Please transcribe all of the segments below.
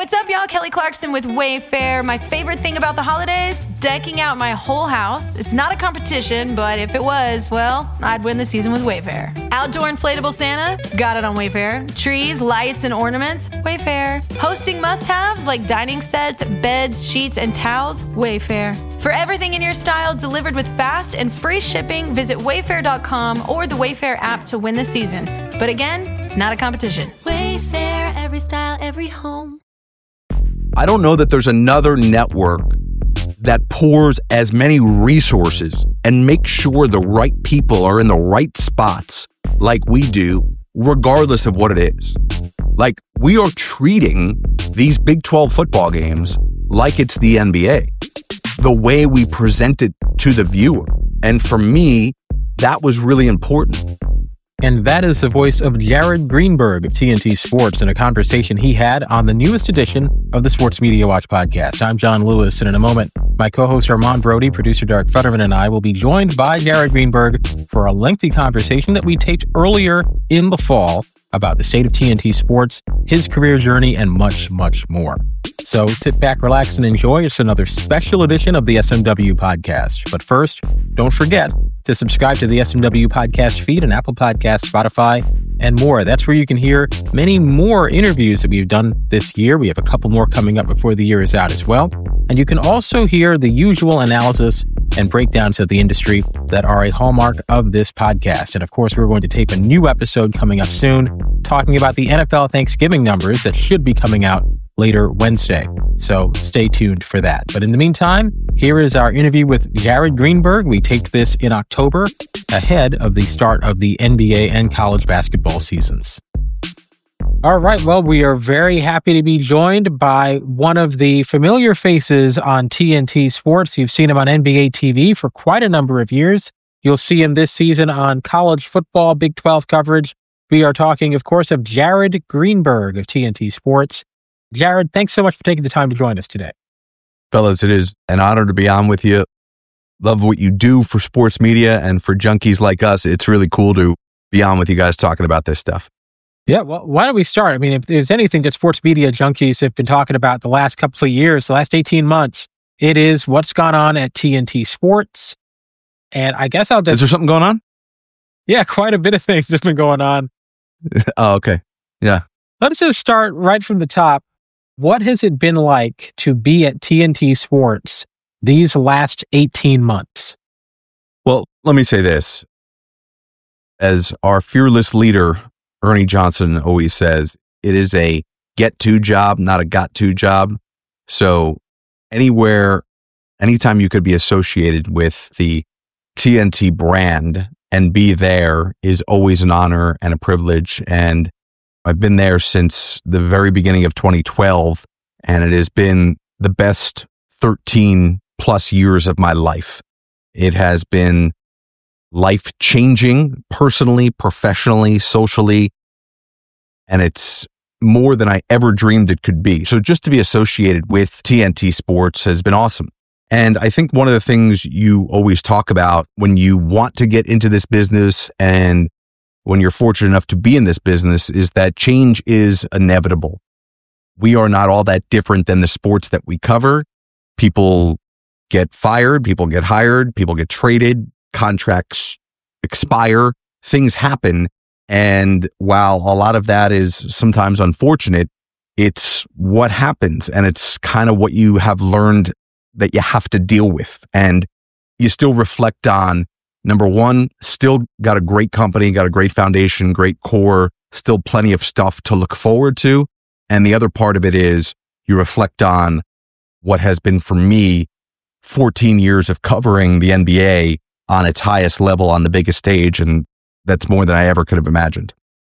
What's up, y'all? Kelly Clarkson with Wayfair. My favorite thing about the holidays? Decking out my whole house. It's not a competition, but if it was, well, I'd win the season with Wayfair. Outdoor inflatable Santa? Got it on Wayfair. Trees, lights, and ornaments? Wayfair. Hosting must-haves like dining sets, beds, sheets, and towels? Wayfair. For everything in your style delivered with fast and free shipping, visit Wayfair.com or the Wayfair app to win the season. But again, it's not a competition. Wayfair, every style, every home. I don't know that there's another network that pours as many resources and makes sure the right people are in the right spots like we do, regardless of what it is. Like, we are treating these Big 12 football games like it's the NBA, the way we present it to the viewer. And for me, that was really important. And that is the voice of Jared Greenberg of TNT Sports in a conversation he had on the newest edition of the Sports Media Watch podcast. I'm John Lewis, and in a moment, my co-host Armand Brody, producer Derek Futterman, and I will be joined by Jared Greenberg for a lengthy conversation that we taped earlier in the fall about the state of TNT Sports, his career journey, and much, much more. So sit back, relax, and enjoy. It's another special edition of the SMW podcast. But first, don't forget to subscribe to the SMW podcast feed on Apple Podcasts, Spotify, and more. That's where you can hear many more interviews that we've done this year. We have a couple more coming up before the year is out as well. And you can also hear the usual analysis and breakdowns of the industry that are a hallmark of this podcast. And of course, we're going to tape a new episode coming up soon, talking about the NFL Thanksgiving numbers that should be coming out later Wednesday. So stay tuned for that. But in the meantime, here is our interview with Jared Greenberg. We taped this in October, ahead of the start of the NBA and college basketball seasons. All right. Well, we are very happy to be joined by one of the familiar faces on TNT Sports. You've seen him on NBA TV for quite a number of years. You'll see him this season on college football, Big 12 coverage. We are talking, of course, of Jared Greenberg of TNT Sports. Jared, thanks so much for taking the time to join us today. Fellas, it is an honor to be on with you. Love what you do for sports media and for junkies like us. It's really cool to be on with you guys talking about this stuff. Yeah, well, why don't we start? I mean, if there's anything that sports media junkies have been talking about the last couple of years, the last 18 months, it is what's gone on at TNT Sports. And I guess I'll just... Is there something going on? Yeah, quite a bit of things have been going on. Oh, okay. Yeah. Let's just start right from the top. What has it been like to be at TNT Sports these last 18 months? Well, let me say this. As our fearless leader, Ernie Johnson, always says, it is a get-to job, not a got-to job. So anytime you could be associated with the TNT brand and be there is always an honor and a privilege. And I've been there since the very beginning of 2012, and it has been the best 13 plus years of my life. It has been life-changing, personally, professionally, socially, and it's more than I ever dreamed it could be. So just to be associated with TNT Sports has been awesome. And I think one of the things you always talk about when you want to get into this business and when you're fortunate enough to be in this business is that change is inevitable. We are not all that different than the sports that we cover. People get fired, people get hired, people get traded, contracts expire, things happen. And while a lot of that is sometimes unfortunate, it's what happens. And it's kind of what you have learned that you have to deal with. And you still reflect on, number one, still got a great company, got a great foundation, great core, still plenty of stuff to look forward to. And the other part of it is you reflect on what has been for me 14 years of covering the NBA on its highest level on the biggest stage. And that's more than I ever could have imagined.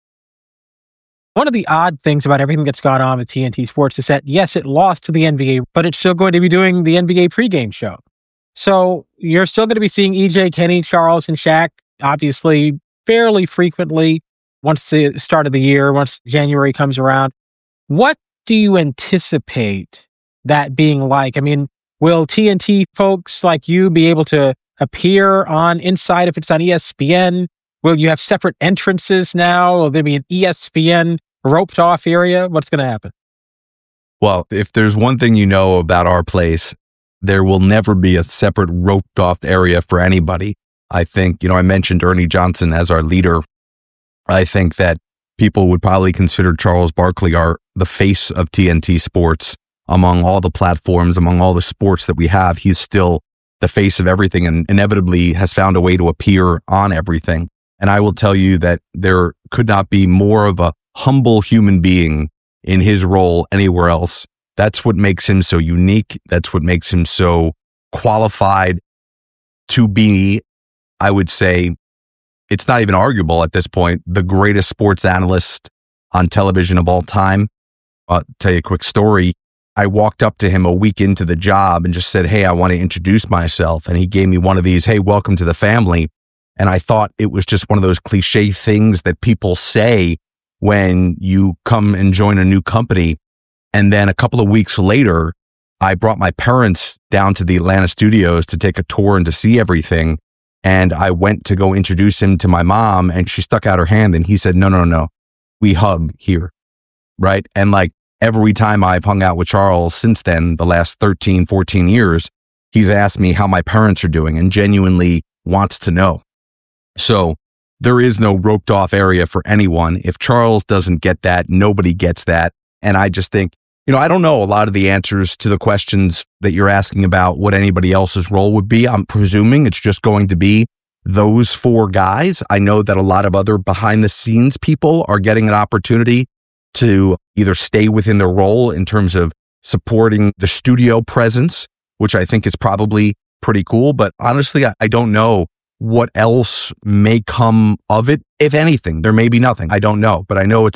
One of the odd things about everything that's gone on with TNT Sports is that, yes, it lost to the NBA, but it's still going to be doing the NBA pregame show. So you're still going to be seeing EJ, Kenny, Charles, and Shaq, obviously, fairly frequently once the start of the year, once January comes around. What do you anticipate that being like? I mean, will TNT folks like you be able to appear on Inside if it's on ESPN? Will you have separate entrances now? Will there be an ESPN roped off area? What's going to happen? Well, if there's one thing you know about our place, there will never be a separate roped off area for anybody. I think, I mentioned Ernie Johnson as our leader. I think that people would probably consider Charles Barkley the face of TNT Sports among all the platforms, among all the sports that we have. He's still the face of everything and inevitably has found a way to appear on everything. And I will tell you that there could not be more of a humble human being in his role anywhere else. That's what makes him so unique. That's what makes him so qualified to be, I would say, it's not even arguable at this point, the greatest sports analyst on television of all time. I'll tell you a quick story. I walked up to him a week into the job and just said, hey, I want to introduce myself. And he gave me one of these, hey, welcome to the family. And I thought it was just one of those cliche things that people say when you come and join a new company. And then a couple of weeks later, I brought my parents down to the Atlanta studios to take a tour and to see everything. And I went to go introduce him to my mom and she stuck out her hand and he said, no, we hug here. Right. And like every time I've hung out with Charles since then, the last 13, 14 years, he's asked me how my parents are doing and genuinely wants to know. So there is no roped off area for anyone. If Charles doesn't get that, nobody gets that. And I just think, I don't know a lot of the answers to the questions that you're asking about what anybody else's role would be. I'm presuming it's just going to be those four guys. I know that a lot of other behind the scenes people are getting an opportunity to either stay within their role in terms of supporting the studio presence, which I think is probably pretty cool. But honestly, I don't know what else may come of it. If anything, there may be nothing. I don't know, but I know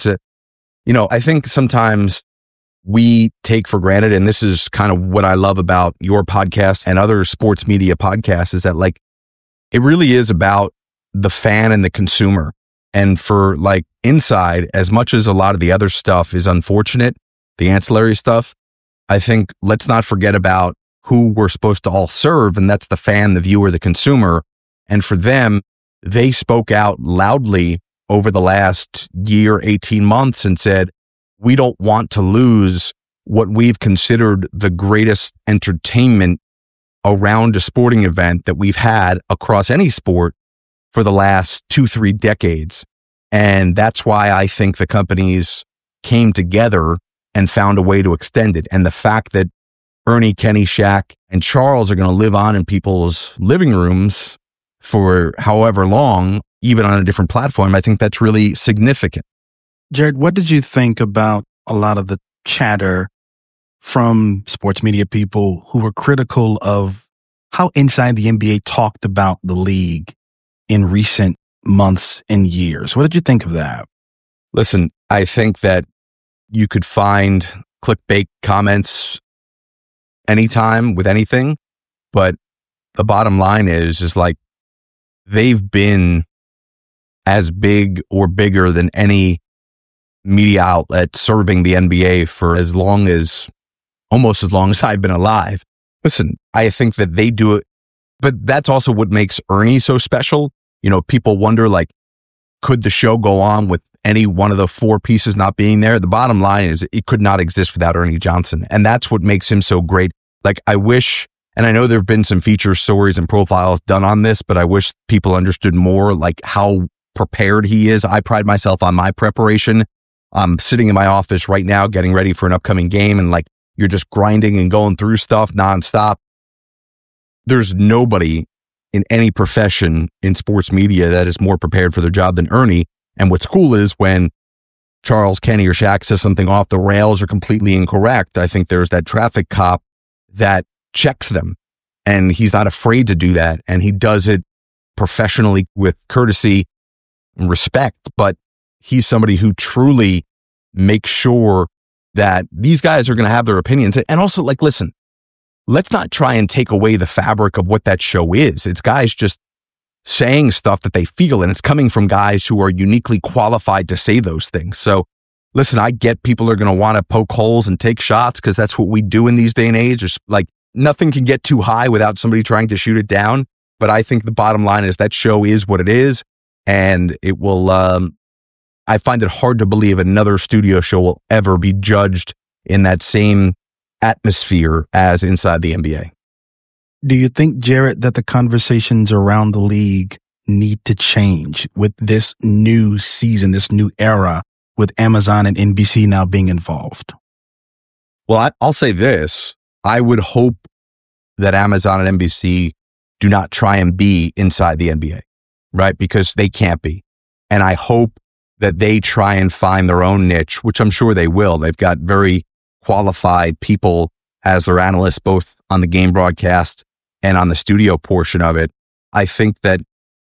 I think sometimes we take for granted, and this is kind of what I love about your podcast and other sports media podcasts, is that like, it really is about the fan and the consumer. And for like Inside, as much as a lot of the other stuff is unfortunate, the ancillary stuff, I think let's not forget about who we're supposed to all serve. And that's the fan, the viewer, the consumer. And for them, they spoke out loudly over the last year, 18 months and said, we don't want to lose what we've considered the greatest entertainment around a sporting event that we've had across any sport for the last 2-3 decades. And that's why I think the companies came together and found a way to extend it. And the fact that Ernie, Kenny, Shaq, and Charles are going to live on in people's living rooms for however long, even on a different platform, I think that's really significant. Jared, what did you think about a lot of the chatter from sports media people who were critical of how Inside the NBA talked about the league in recent months and years? What did you think of that? Listen, I think that you could find clickbait comments anytime with anything, but the bottom line is like they've been as big or bigger than any media outlet serving the NBA for almost as long as I've been alive. Listen, I think that they do it, but that's also what makes Ernie so special. People wonder, like, could the show go on with any one of the four pieces not being there? The bottom line is it could not exist without Ernie Johnson. And that's what makes him so great. Like, I wish, and I know there have been some feature stories and profiles done on this, but I wish people understood more, like, how prepared he is. I pride myself on my preparation. I'm sitting in my office right now getting ready for an upcoming game, and like, you're just grinding and going through stuff nonstop. There's nobody in any profession in sports media that is more prepared for their job than Ernie. And what's cool is when Charles, Kenny, or Shaq says something off the rails or completely incorrect, I think there's that traffic cop that checks them, and he's not afraid to do that. And he does it professionally with courtesy and respect, but he's somebody who truly makes sure that these guys are going to have their opinions. And also, like, listen, let's not try and take away the fabric of what that show is. It's guys just saying stuff that they feel, and it's coming from guys who are uniquely qualified to say those things. So listen, I get people are going to want to poke holes and take shots because that's what we do in these day and age. It's like nothing can get too high without somebody trying to shoot it down. But I think the bottom line is that show is what it is, and it will, I find it hard to believe another studio show will ever be judged in that same atmosphere as inside the NBA. Do you think, Jared, that the conversations around the league need to change with this new season, this new era, with Amazon and NBC now being involved? Well, I'll say this. I would hope that Amazon and NBC do not try and be inside the NBA, right? Because they can't be. And I hope that they try and find their own niche, which I'm sure they will. They've got very qualified people as their analysts, both on the game broadcast and on the studio portion of it. I think that,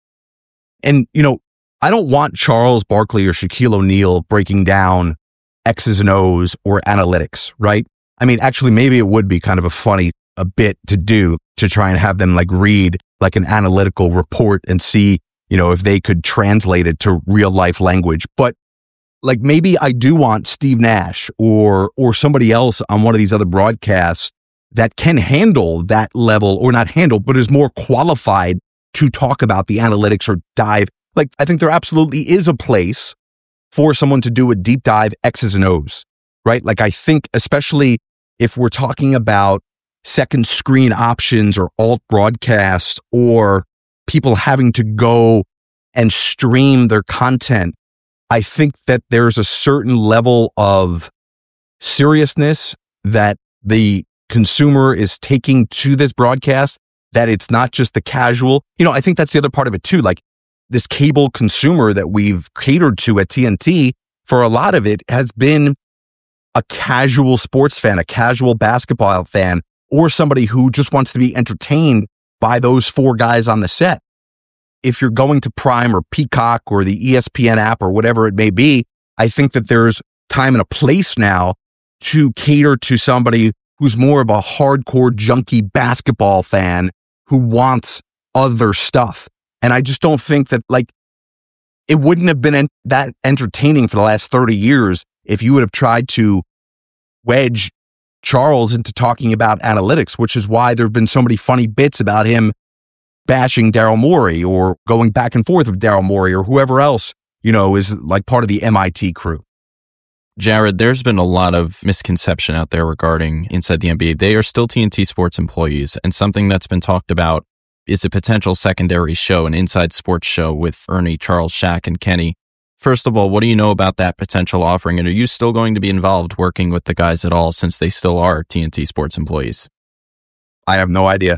and I don't want Charles Barkley or Shaquille O'Neal breaking down X's and O's or analytics, right? I mean, actually, maybe it would be kind of a bit to do to try and have them read an analytical report and see, if they could translate it to real life language. But maybe I do want Steve Nash or somebody else on one of these other broadcasts that can handle that level, or not handle, but is more qualified to talk about the analytics or dive. I think there absolutely is a place for someone to do a deep dive X's and O's, right? I think especially if we're talking about second screen options or alt broadcast, or people having to go and stream their content, I think that there's a certain level of seriousness that the consumer is taking to this broadcast, that it's not just the casual. I think that's the other part of it too. This cable consumer that we've catered to at TNT, for a lot of it has been a casual sports fan, a casual basketball fan, or somebody who just wants to be entertained by those four guys on the set. If you're going to Prime or Peacock or the ESPN app or whatever it may be, I think that there's time and a place now to cater to somebody who's more of a hardcore junkie basketball fan who wants other stuff. And I just don't think that it wouldn't have been that entertaining for the last 30 years if you would have tried to wedge Charles into talking about analytics, which is why there have been so many funny bits about him bashing Daryl Morey or going back and forth with Daryl Morey or whoever else, is part of the MIT crew. Jared, there's been a lot of misconception out there regarding Inside the NBA. They are still TNT Sports employees, and something that's been talked about is a potential secondary show, an inside sports show with Ernie, Charles, Shaq, and Kenny. First of all, what do you know about that potential offering? And are you still going to be involved working with the guys at all, since they still are TNT Sports employees? I have no idea.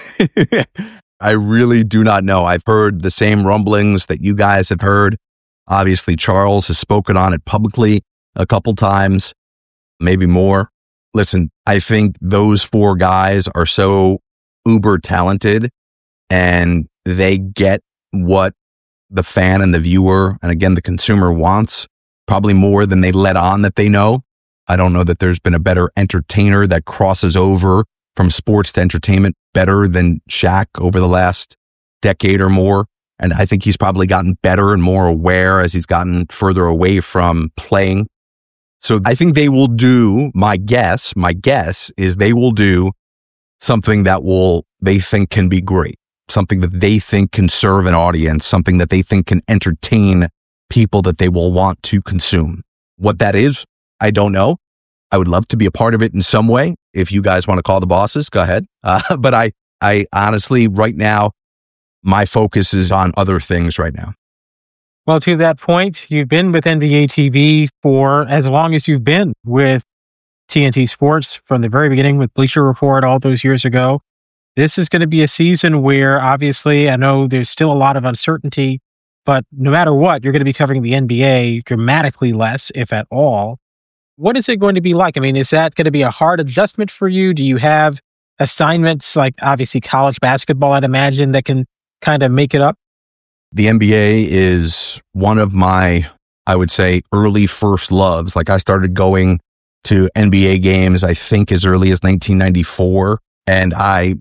I really do not know. I've heard the same rumblings that you guys have heard. Obviously, Charles has spoken on it publicly a couple times, maybe more. Listen, I think those four guys are so uber talented, and they get what the fan and the viewer, and again, the consumer wants, probably more than they let on that they know. I don't know that there's been a better entertainer that crosses over from sports to entertainment better than Shaq over the last decade or more. And I think he's probably gotten better and more aware as he's gotten further away from playing. So I think they will do, my guess is they will do something that they think can be great, something that they think can serve an audience, something that they think can entertain people that they will want to consume. What that is, I don't know. I would love to be a part of it in some way. If you guys want to call the bosses, go ahead. But I honestly, right now, my focus is on other things right now. Well, to that point, you've been with NBA TV for as long as you've been with TNT Sports, from the very beginning with Bleacher Report all those years ago. This is going to be a season where, obviously, I know there's still a lot of uncertainty, but no matter what, you're going to be covering the NBA dramatically less, if at all. What is it going to be like? I mean, is that going to be a hard adjustment for you? Do you have assignments like, obviously, college basketball, I'd imagine, that can kind of make it up? The NBA is one of my, I would say, early first loves. I started going to NBA games, I think, as early as 1994. And I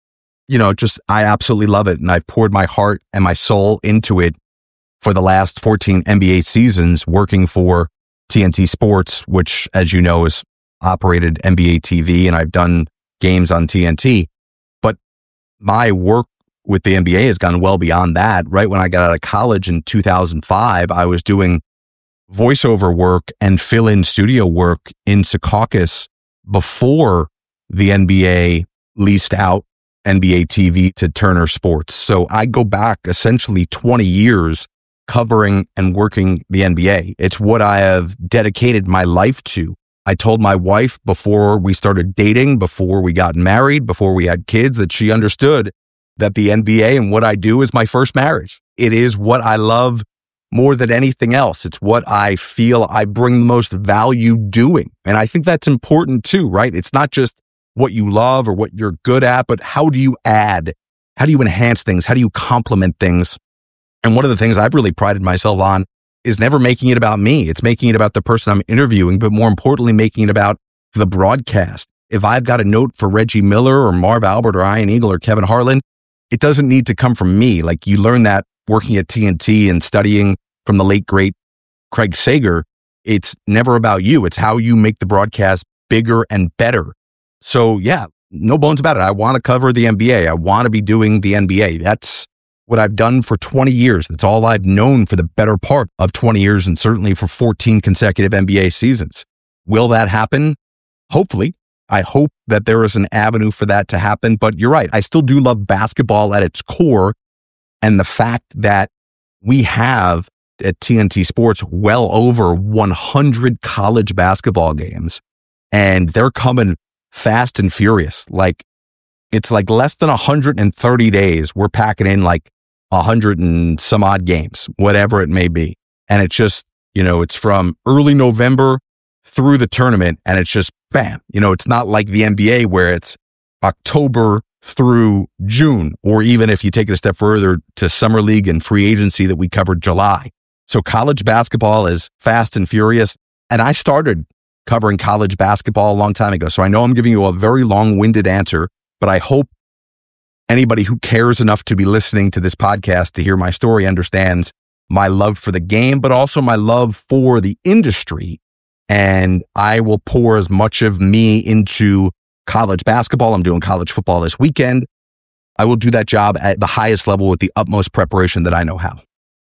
absolutely love it. And I've poured my heart and my soul into it for the last 14 NBA seasons, working for TNT Sports, which, as you know, has operated NBA TV, and I've done games on TNT. But my work with the NBA has gone well beyond that. Right when I got out of college in 2005, I was doing voiceover work and fill-in studio work in Secaucus before the NBA leased out NBA TV to Turner Sports. So I go back essentially 20 years covering and working the NBA. It's what I have dedicated my life to. I told my wife before we started dating, before we got married, before we had kids, that she understood that the NBA and what I do is my first marriage. It is what I love more than anything else. It's what I feel I bring the most value doing. And I think that's important too, right? It's not just what you love or what you're good at, but how do you add? How do you enhance things? How do you complement things? And one of the things I've really prided myself on is never making it about me. It's making it about the person I'm interviewing, but more importantly, making it about the broadcast. If I've got a note for Reggie Miller or Marv Albert or Ian Eagle or Kevin Harlan, it doesn't need to come from me. Like you learn that working at TNT and studying from the late, great Craig Sager. It's never about you. It's how you make the broadcast bigger and better. So yeah, no bones about it. I want to cover the NBA. I want to be doing the NBA. That's what I've done for 20 years. That's all I've known for the better part of 20 years and certainly for 14 consecutive NBA seasons. Will that happen? Hopefully. I hope that there is an avenue for that to happen. But you're right. I still do love basketball at its core. And the fact that we have at TNT Sports well over 100 college basketball games, and they're coming fast and furious. Like it's like less than 130 days. We're packing in like 100 and some odd games, whatever it may be. And it's just, it's from early November through the tournament and it's just bam. It's not like the NBA where it's October through June, or even if you take it a step further to summer league and free agency that we covered July. So college basketball is fast and furious. And I started covering college basketball a long time ago. So I know I'm giving you a very long-winded answer, but I hope anybody who cares enough to be listening to this podcast to hear my story understands my love for the game, but also my love for the industry. And I will pour as much of me into college basketball. I'm doing college football this weekend. I will do that job at the highest level with the utmost preparation that I know how.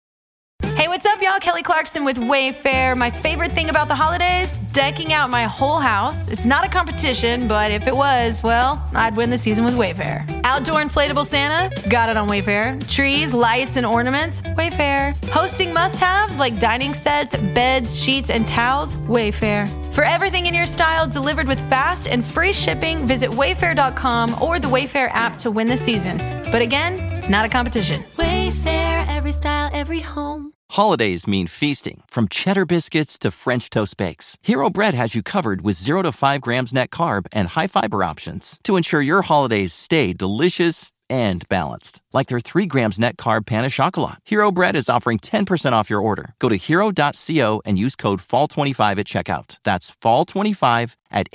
Hey, what's up, y'all? Kelly Clarkson with Wayfair. My favorite thing about the holidays? Decking out my whole house. It's not a competition, but if it was, well, I'd win the season with Wayfair. Outdoor inflatable Santa? Got it on Wayfair. Trees, lights, and ornaments? Wayfair. Hosting must-haves like dining sets, beds, sheets, and towels? Wayfair. For everything in your style delivered with fast and free shipping, visit Wayfair.com or the Wayfair app to win the season. But again, it's not a competition. Wayfair, every style, every home. Holidays mean feasting, from cheddar biscuits to French toast bakes. Hero Bread has you covered with 0 to 5 grams net carb and high fiber options to ensure your holidays stay delicious and balanced. Like their 3 grams net carb pan of chocolat. Hero Bread is offering 10% off your order. Go to hero.co and use code FALL25 at checkout. That's FALL25 at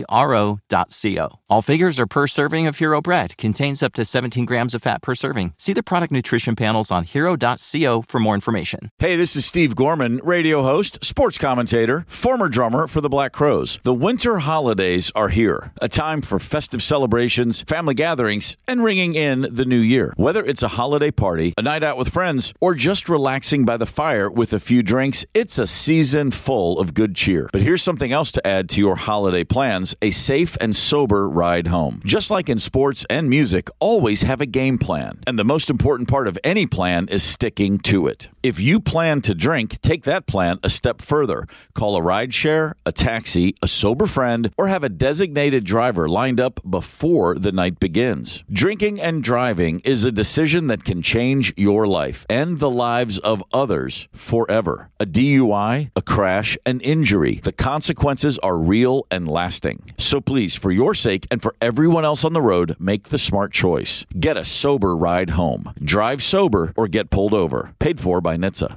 HERO.co. All figures are per serving of Hero Bread. Contains up to 17 grams of fat per serving. See the product nutrition panels on hero.co for more information. Hey, this is Steve Gorman, radio host, sports commentator, former drummer for the Black Crowes. The winter holidays are here. A time for festive celebrations, family gatherings, and ringing in the new year. Whether it's a holiday party, a night out with friends, or just relaxing by the fire with a few drinks, it's a season full of good cheer. But here's something else to add to your holiday plans: a safe and sober ride home. Just like in sports and music, always have a game plan. And the most important part of any plan is sticking to it. If you plan to drink, take that plan a step further. Call a rideshare, a taxi, a sober friend, or have a designated driver lined up before the night begins. Drinking and driving is a decision that can change your life and the lives of others forever. A DUI, a crash, an injury. The consequences are real and lasting. So please, for your sake and for everyone else on the road, make the smart choice. Get a sober ride home. Drive sober or get pulled over. Paid for by NHTSA.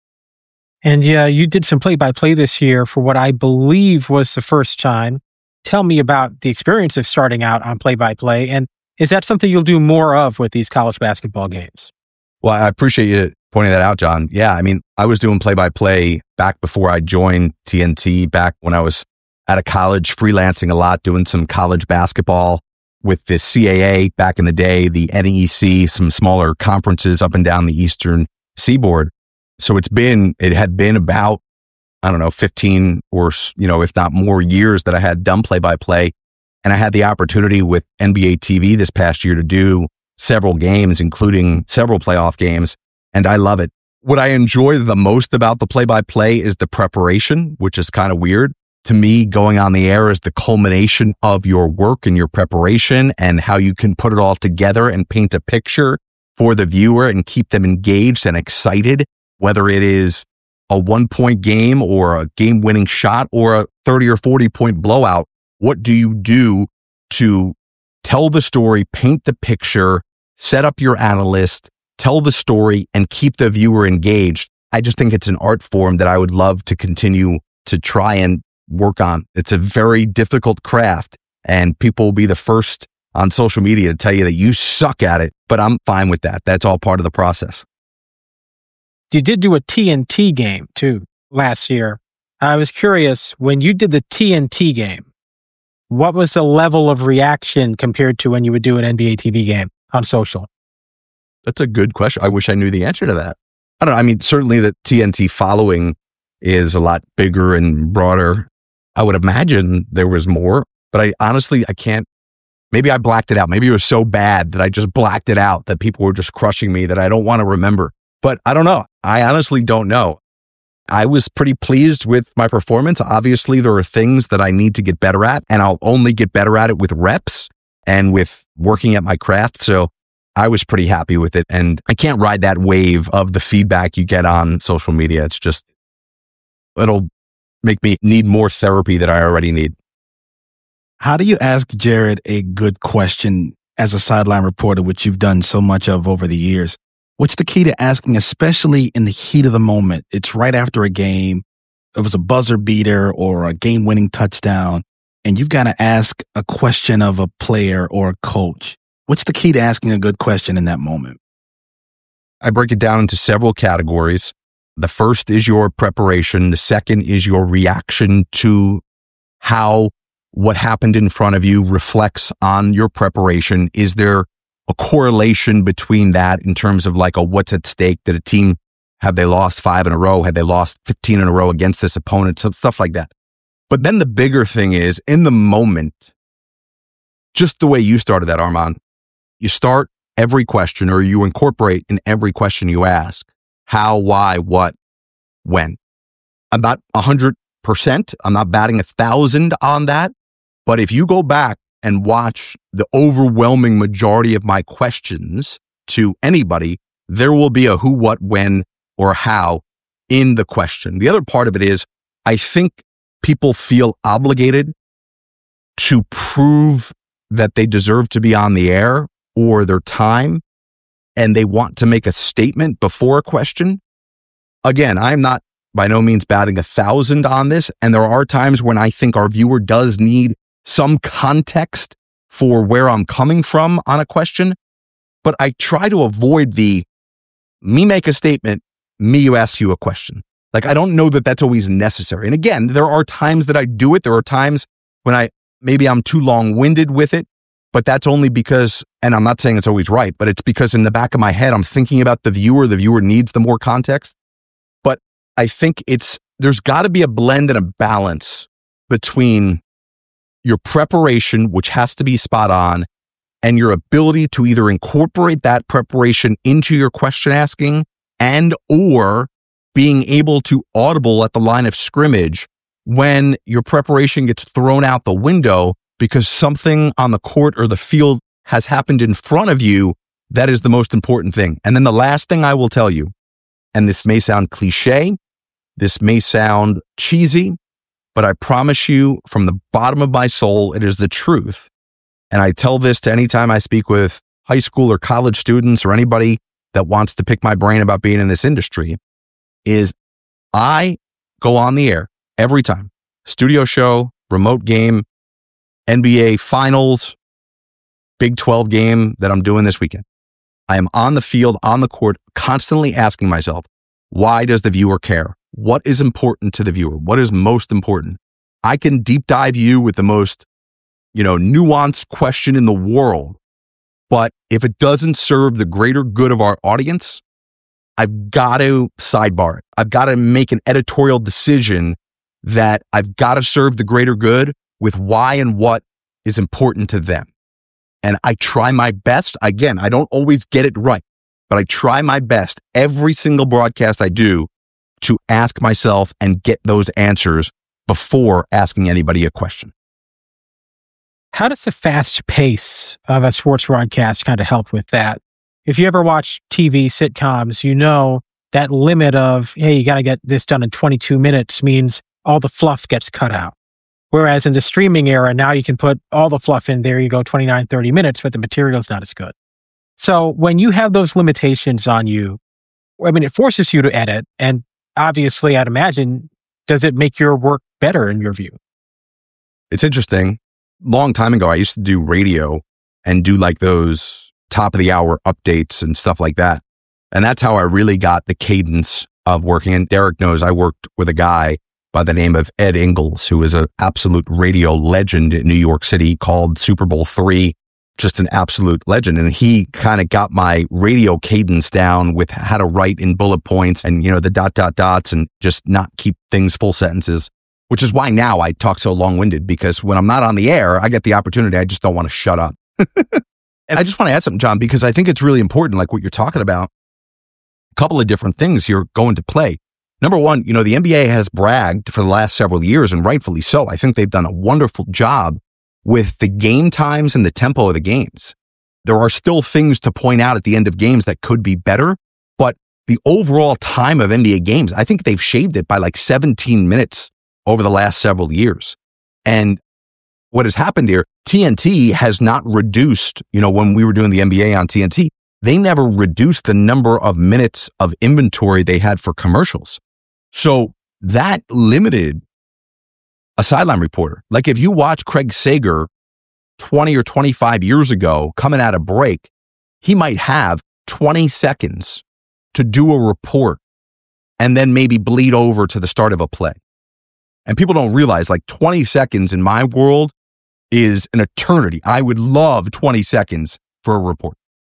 And yeah, you did some play-by-play this year for what I believe was the first time. Tell me about the experience of starting out on play-by-play, and is that something you'll do more of with these college basketball games? Well, I appreciate you pointing that out, John. Yeah, I mean, I was doing play-by-play back before I joined TNT, back when I was out of college, freelancing a lot, doing some college basketball with the CAA back in the day, the NEC, some smaller conferences up and down the Eastern Seaboard. So it had been about I don't know, 15 or, if not more years that I had done play-by-play. And I had the opportunity with NBA TV this past year to do several games, including several playoff games. And I love it. What I enjoy the most about the play-by-play is the preparation, which is kind of weird. To me, going on the air is the culmination of your work and your preparation and how you can put it all together and paint a picture for the viewer and keep them engaged and excited, whether it is a 1-point game or a game-winning shot or a 30 or 40-point blowout. What do you do to tell the story, paint the picture, set up your analyst, tell the story, and keep the viewer engaged? I just think it's an art form that I would love to continue to try and work on. It's a very difficult craft, and people will be the first on social media to tell you that you suck at it, but I'm fine with that. That's all part of the process. You did do a TNT game too last year. I was curious, when you did the TNT game, what was the level of reaction compared to when you would do an NBA TV game on social? That's a good question. I wish I knew the answer to that. I don't know. I mean, certainly the TNT following is a lot bigger and broader. I would imagine there was more, but I can't. Maybe I blacked it out. Maybe it was so bad that I just blacked it out, that people were just crushing me that I don't want to remember. But I don't know. I honestly don't know. I was pretty pleased with my performance. Obviously, there are things that I need to get better at, and I'll only get better at it with reps and with working at my craft. So I was pretty happy with it. And I can't ride that wave of the feedback you get on social media. It's just, it'll make me need more therapy that I already need. How do you ask Jared a good question as a sideline reporter, which you've done so much of over the years? What's the key to asking, especially in the heat of the moment? It's right after a game. It was a buzzer beater or a game-winning touchdown, and you've got to ask a question of a player or a coach. What's the key to asking a good question in that moment? I break it down into several categories. The first is your preparation. The second is your reaction to how what happened in front of you reflects on your preparation. Is there a correlation between that in terms of like a what's at stake? That a team, have they lost 5 in a row? Have they lost 15 in a row against this opponent? So stuff like that. But then the bigger thing is in the moment, just the way you started that, Armand, you start every question, or you incorporate in every question you ask, how, why, what, when. I'm not 100%. I'm not batting 1,000 on that. But if you go back and watch the overwhelming majority of my questions to anybody, there will be a who, what, when, or how in the question. The other part of it is, I think people feel obligated to prove that they deserve to be on the air or their time, and they want to make a statement before a question. Again, I'm not by no means batting 1,000 on this, and there are times when I think our viewer does need some context for where I'm coming from on a question, but I try to avoid me make a statement, you ask you a question. Like, I don't know that that's always necessary. And again, there are times that I do it. There are times when maybe I'm too long-winded with it, but that's only because, and I'm not saying it's always right, but it's because in the back of my head, I'm thinking about the viewer needs the more context. But I think there's got to be a blend and a balance between your preparation, which has to be spot on, and your ability to either incorporate that preparation into your question asking and or being able to audible at the line of scrimmage when your preparation gets thrown out the window because something on the court or the field has happened in front of you. That is the most important thing. And then the last thing I will tell you, and this may sound cliche, this may sound cheesy, but I promise you from the bottom of my soul, it is the truth. And I tell this to any time I speak with high school or college students or anybody that wants to pick my brain about being in this industry, is I go on the air every time. Studio show, remote game, NBA finals, Big 12 game that I'm doing this weekend. I am on the field, on the court, constantly asking myself, why does the viewer care? What is important to the viewer? What is most important? I can deep dive you with the most, nuanced question in the world. But if it doesn't serve the greater good of our audience, I've got to sidebar it. I've got to make an editorial decision that I've got to serve the greater good with why and what is important to them. And I try my best. Again, I don't always get it right, but I try my best every single broadcast I do to ask myself and get those answers before asking anybody a question. How does the fast pace of a sports broadcast kind of help with that? If you ever watch TV sitcoms, you know that limit of, hey, you got to get this done in 22 minutes means all the fluff gets cut out. Whereas in the streaming era, now you can put all the fluff in there. You go 29, 30 minutes, but the material's not as good. So when you have those limitations on you, I mean, it forces you to edit. And obviously, I'd imagine, does it make your work better in your view? It's interesting. Long time ago, I used to do radio and do like those top of the hour updates and stuff like that. And that's how I really got the cadence of working. And Derek knows I worked with a guy by the name of Ed Ingles, who is an absolute radio legend in New York City, called Super Bowl III, just an absolute legend. And he kind of got my radio cadence down with how to write in bullet points and, you know, the ... dots and just not keep things full sentences, which is why now I talk so long-winded, because when I'm not on the air, I get the opportunity. I just don't want to shut up. And I just want to add something, John, because I think it's really important, like what you're talking about. A couple of different things here go into play. Number one, you know, the NBA has bragged for the last several years, and rightfully so. I think they've done a wonderful job with the game times and the tempo of the games. There are still things to point out at the end of games that could be better, but the overall time of NBA games, I think they've shaved it by like 17 minutes over the last several years. And what has happened here, TNT has not reduced, you know, when we were doing the NBA on TNT, they never reduced the number of minutes of inventory they had for commercials. So that limited a sideline reporter. Like if you watch Craig Sager 20 or 25 years ago coming out of break, he might have 20 seconds to do a report and then maybe bleed over to the start of a play. And people don't realize, like, 20 seconds in my world is an eternity. I would love 20 seconds for a report.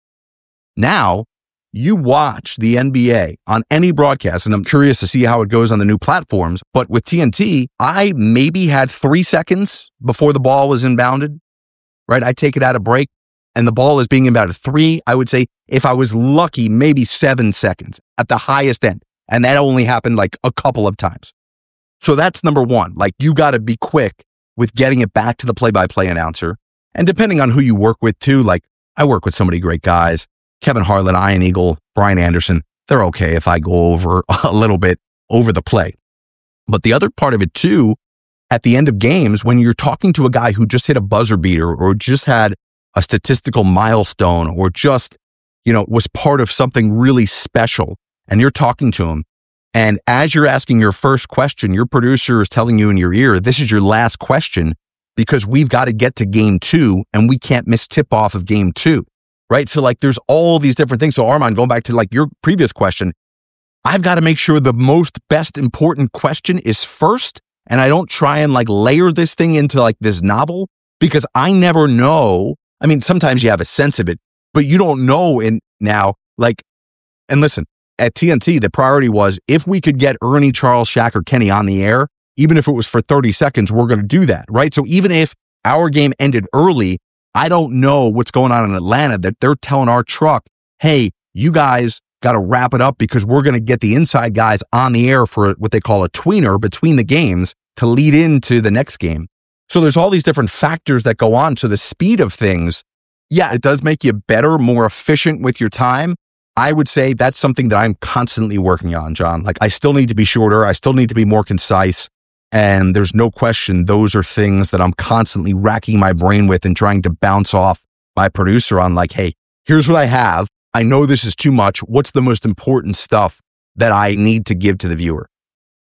Now, you watch the NBA on any broadcast, and I'm curious to see how it goes on the new platforms, but with TNT, I maybe had 3 seconds before the ball was inbounded, right? I take it out of break, and the ball is being inbounded 3. I would say, if I was lucky, maybe 7 seconds at the highest end. And that only happened like a couple of times. So that's number one. Like, you got to be quick with getting it back to the play-by-play announcer. And depending on who you work with too, like I work with so many great guys, Kevin Harlan, Ian Eagle, Brian Anderson, they're okay if I go over a little bit over the play. But the other part of it too, at the end of games, when you're talking to a guy who just hit a buzzer beater or just had a statistical milestone or just, you know, was part of something really special, and you're talking to him, and as you're asking your first question, your producer is telling you in your ear, this is your last question because we've got to get to game 2 and we can't miss tip off of game 2, right? So like there's all these different things. So Armand, going back to like your previous question, I've got to make sure the most best important question is first. And I don't try and like layer this thing into like this novel because I never know. I mean, sometimes you have a sense of it, but you don't know in now, like, and listen, at TNT, the priority was if we could get Ernie, Charles, Shaq, or Kenny on the air, even if it was for 30 seconds, we're going to do that, right? So even if our game ended early, I don't know what's going on in Atlanta that they're telling our truck, hey, you guys got to wrap it up because we're going to get the inside guys on the air for what they call a tweener between the games to lead into the next game. So there's all these different factors that go on. So the speed of things, yeah, it does make you better, more efficient with your time. I would say that's something that I'm constantly working on, John. Like I still need to be shorter. I still need to be more concise. And there's no question those are things that I'm constantly racking my brain with and trying to bounce off my producer on like, hey, here's what I have. I know this is too much. What's the most important stuff that I need to give to the viewer?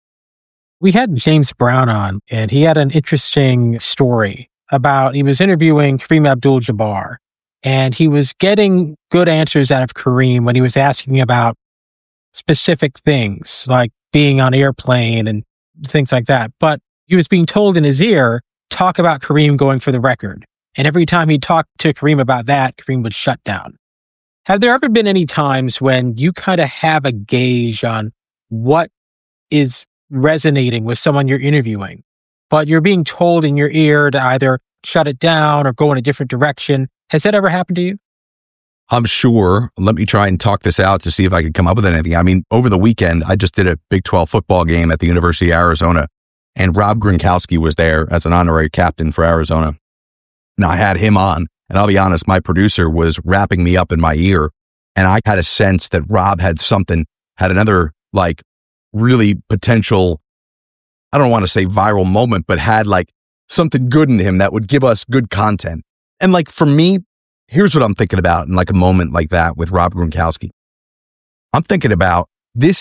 We had James Brown on, and he had an interesting story about, he was interviewing Kareem Abdul-Jabbar, and he was getting good answers out of Kareem when he was asking about specific things, like being on airplane and things like that. But he was being told in his ear, talk about Kareem going for the record. And every time he talked to Kareem about that, Kareem would shut down. Have there ever been any times when you kind of have a gauge on what is resonating with someone you're interviewing, but you're being told in your ear to either shut it down or go in a different direction? Has that ever happened to you? I'm sure. Let me try and talk this out to see if I could come up with anything. I mean, over the weekend, I just did a Big 12 football game at the University of Arizona, and Rob Gronkowski was there as an honorary captain for Arizona. Now, I had him on, and I'll be honest, my producer was wrapping me up in my ear, and I had a sense that Rob had another like really potential, I don't want to say viral moment, but had like something good in him that would give us good content. And like for me, here's what I'm thinking about in like a moment like that with Rob Gronkowski. I'm thinking about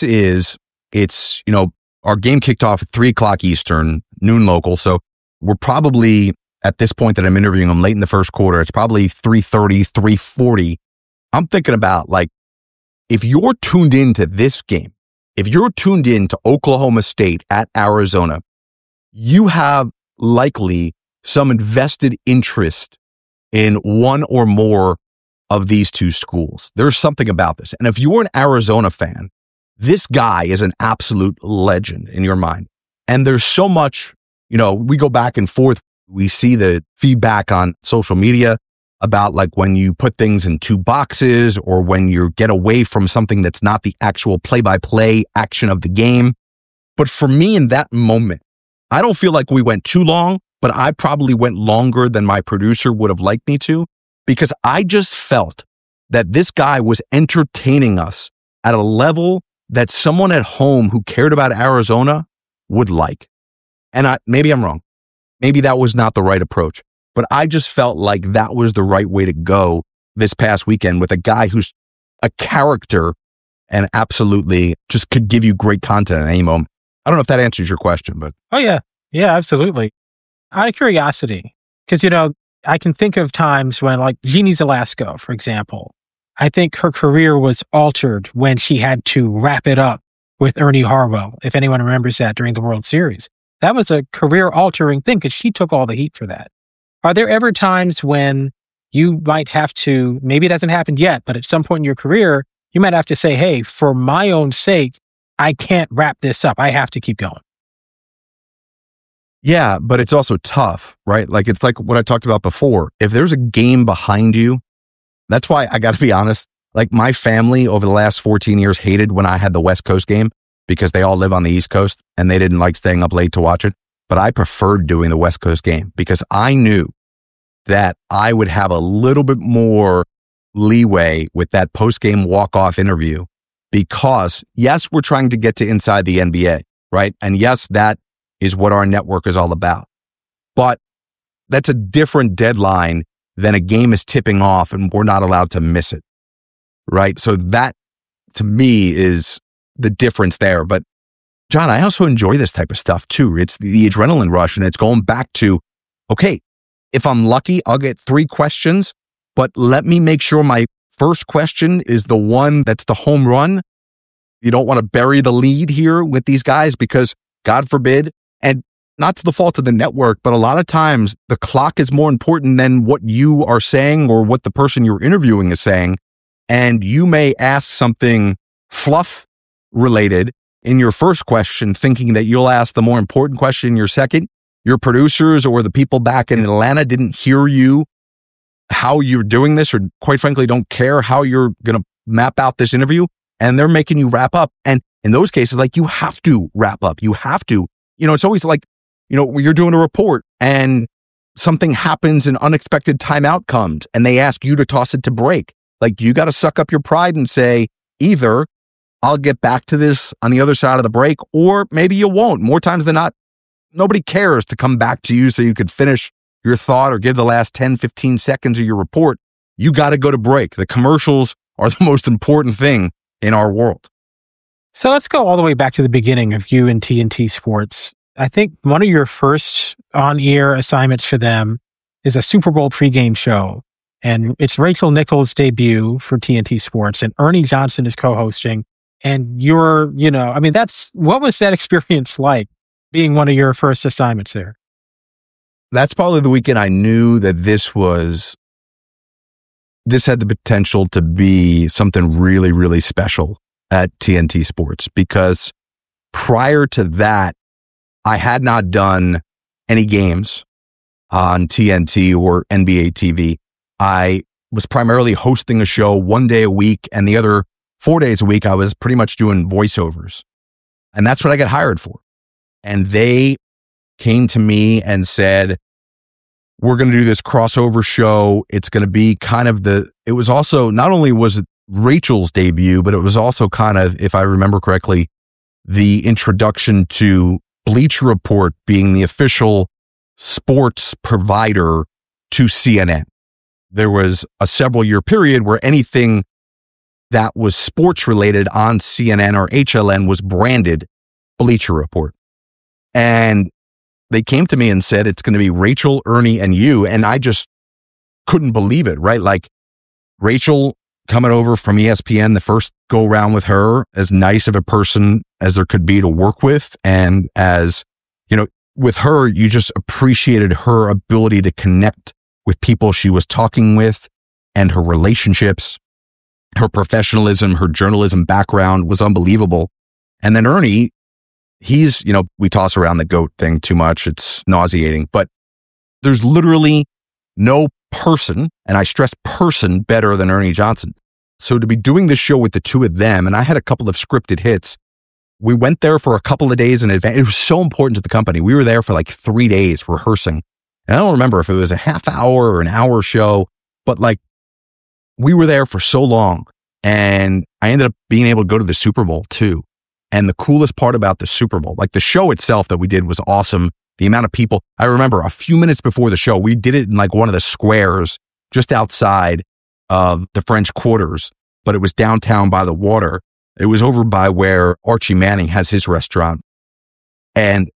our game kicked off at 3:00 Eastern, noon local. So we're probably at this point that I'm interviewing him late in the first quarter. It's probably 3:30, 3:40. I'm thinking about like, if you're tuned into this game, if you're tuned in to Oklahoma State at Arizona, you have likely some invested interest in one or more of these two schools. There's something about this. And if you're an Arizona fan, this guy is an absolute legend in your mind. And there's so much, we go back and forth. We see the feedback on social media about like when you put things in two boxes or when you get away from something that's not the actual play-by-play action of the game. But for me in that moment, I don't feel like we went too long, but I probably went longer than my producer would have liked me to, because I just felt that this guy was entertaining us at a level that someone at home who cared about Arizona would like. And maybe I'm wrong. Maybe that was not the right approach, but I just felt like that was the right way to go this past weekend with a guy who's a character and absolutely just could give you great content at any moment. I don't know if that answers your question, but. Oh, yeah. Yeah, absolutely. Out of curiosity, because, I can think of times when, like Jeannie Zalasko, for example, I think her career was altered when she had to wrap it up with Ernie Harwell, if anyone remembers that during the World Series. That was a career-altering thing because she took all the heat for that. Are there ever times when you might have to, maybe it hasn't happened yet, but at some point in your career, you might have to say, hey, for my own sake, I can't wrap this up. I have to keep going. Yeah, but it's also tough, right? Like, it's like what I talked about before. If there's a game behind you, that's why I got to be honest. Like, my family over the last 14 years hated when I had the West Coast game because they all live on the East Coast and they didn't like staying up late to watch it. But I preferred doing the West Coast game because I knew that I would have a little bit more leeway with that post-game walk-off interview because, yes, we're trying to get to inside the NBA, right? And yes, that is what our network is all about. But that's a different deadline than a game is tipping off and we're not allowed to miss it, right? So that, to me, is the difference there. But John, I also enjoy this type of stuff too. It's the adrenaline rush, and it's going back to, okay, if I'm lucky, I'll get 3 questions, but let me make sure my first question is the one that's the home run. You don't want to bury the lead here with these guys because, God forbid, and not to the fault of the network, but a lot of times the clock is more important than what you are saying or what the person you're interviewing is saying. And you may ask something fluff related in your first question, thinking that you'll ask the more important question in your second. Your producers or the people back in Atlanta didn't hear you, how you're doing this, or quite frankly, don't care how you're going to map out this interview. And they're making you wrap up. And in those cases, like, you have to wrap up. You have to. It's always like, when you're doing a report and something happens, an unexpected timeout comes and they ask you to toss it to break. Like, you got to suck up your pride and say, either I'll get back to this on the other side of the break, or maybe you won't. More times than not, nobody cares to come back to you so you could finish your thought or give the last 10, 15 seconds of your report. You got to go to break. The commercials are the most important thing in our world. So let's go all the way back to the beginning of you and TNT Sports. I think one of your first on-air assignments for them is a Super Bowl pregame show. And it's Rachel Nichols' debut for TNT Sports, and Ernie Johnson is co-hosting. And you're, what was that experience like, being one of your first assignments there? That's probably the weekend I knew that this was this had the potential to be something really, really special at TNT Sports, because prior to that, I had not done any games on TNT or NBA TV. I was primarily hosting a show one day a week, and the other 4 days a week, I was pretty much doing voiceovers. And that's what I got hired for. And they came to me and said, we're going to do this crossover show. It's going to be kind of it was also, not only was it Rachel's debut, but it was also kind of, if I remember correctly, the introduction to Bleacher Report being the official sports provider to CNN. There was a several-year period where anything that was sports related on CNN or HLN was branded Bleacher Report. And they came to me and said, it's going to be Rachel, Ernie, and you. And I just couldn't believe it, right? Like Rachel coming over from ESPN, the first go around with her, as nice of a person as there could be to work with. And as, with her, you just appreciated her ability to connect with people she was talking with, and her relationships, her professionalism, her journalism background was unbelievable. And then Ernie, he's, we toss around the GOAT thing too much. It's nauseating, but there's literally no person, and I stress person, better than Ernie Johnson. So to be doing this show with the two of them, and I had a couple of scripted hits. We went there for a couple of days in advance. It was so important to the company. We were there for like 3 days rehearsing. And I don't remember if it was a half hour or an hour show, but like we were there for so long. And I ended up being able to go to the Super Bowl too. And the coolest part about the Super Bowl, like the show itself that we did was awesome. The amount of people, I remember a few minutes before the show, we did it in like one of the squares just outside of the French Quarters, but it was downtown by the water. It was over by where Archie Manning has his restaurant. And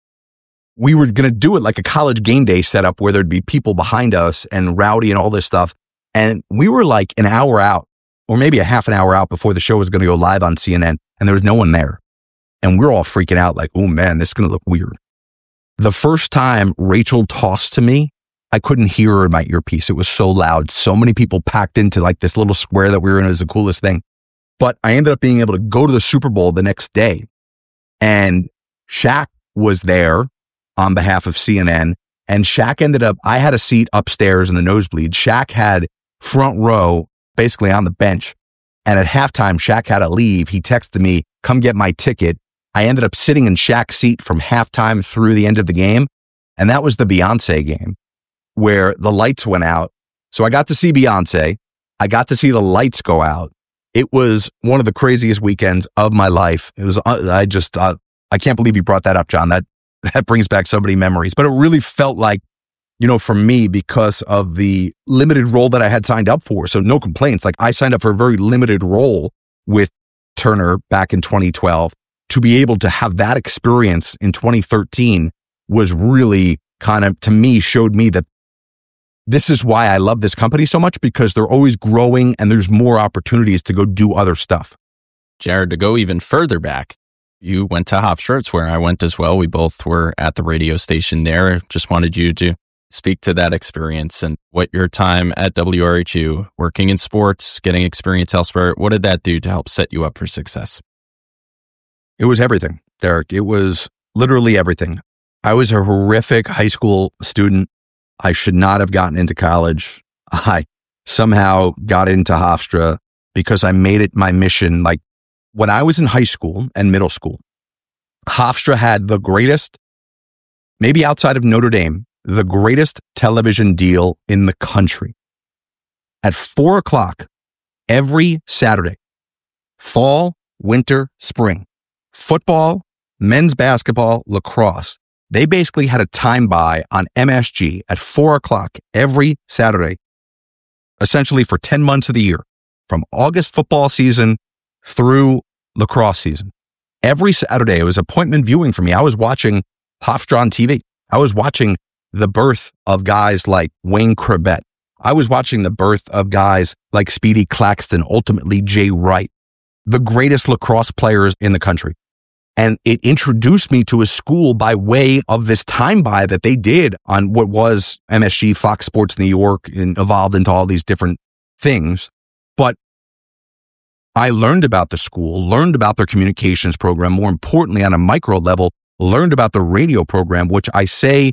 we were going to do it like a college game day setup where there'd be people behind us and rowdy and all this stuff. And we were like an hour out, or maybe a half an hour out before the show was going to go live on CNN. And there was no one there. And we're all freaking out like, oh man, this is going to look weird. The first time Rachel tossed to me, I couldn't hear her in my earpiece. It was so loud. So many people packed into like this little square that we were in. It was the coolest thing. But I ended up being able to go to the Super Bowl the next day. And Shaq was there on behalf of CNN. And Shaq ended up, I had a seat upstairs in the nosebleed. Shaq had front row, basically on the bench. And at halftime, Shaq had to leave. He texted me, come get my ticket. I ended up sitting in Shaq's seat from halftime through the end of the game. And that was the Beyonce game where the lights went out. So I got to see Beyonce. I got to see the lights go out. It was one of the craziest weekends of my life. It was, I can't believe you brought that up, John. That brings back so many memories. But it really felt like, for me, because of the limited role that I had signed up for. So no complaints. Like I signed up for a very limited role with Turner back in 2012. To be able to have that experience in 2013 was really kind of, to me, showed me that this is why I love this company so much, because they're always growing and there's more opportunities to go do other stuff. Jared, to go even further back, you went to Hofstra. It's where I went as well. We both were at the radio station there. Just wanted you to speak to that experience and what your time at WRHU, working in sports, getting experience elsewhere, what did that do to help set you up for success? It was everything, Derek. It was literally everything. I was a horrific high school student. I should not have gotten into college. I somehow got into Hofstra because I made it my mission. Like when I was in high school and middle school, Hofstra had the greatest, maybe outside of Notre Dame, the greatest television deal in the country. At 4:00 every Saturday, fall, winter, spring, football, men's basketball, lacrosse. They basically had a time buy on MSG at 4:00 every Saturday, essentially for 10 months of the year, from August football season through lacrosse season. Every Saturday, it was appointment viewing for me. I was watching Hofstra on TV. I was watching the birth of guys like Wayne Corbett. I was watching the birth of guys like Speedy Claxton, ultimately Jay Wright, the greatest lacrosse players in the country. And it introduced me to a school by way of this time buy that they did on what was MSG, Fox Sports New York, and evolved into all these different things, but I learned about the school, learned about their communications program, more importantly, on a micro level, learned about the radio program, which I say,